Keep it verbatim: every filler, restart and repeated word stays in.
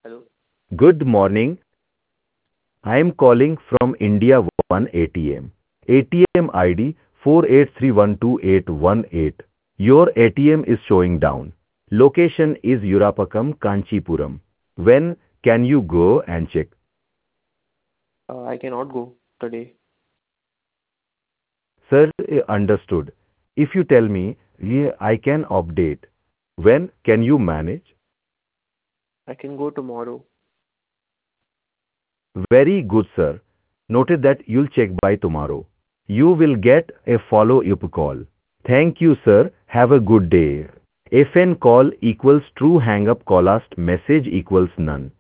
Hello. Good morning. I am calling from India One A T M. A T M I D four eight three one two eight one eight. Your A T M is showing down. Location is Urapakam, Kanchipuram. When can you go and check? Uh, I cannot go today. Sir, eh, understood. If you tell me, yeah, I can update. When can you manage? I can go tomorrow. Very good, sir. Noted that you'll check by tomorrow. You will get a follow-up call. Thank you, sir. Have a good day. F N call equals true hang up callast message equals none.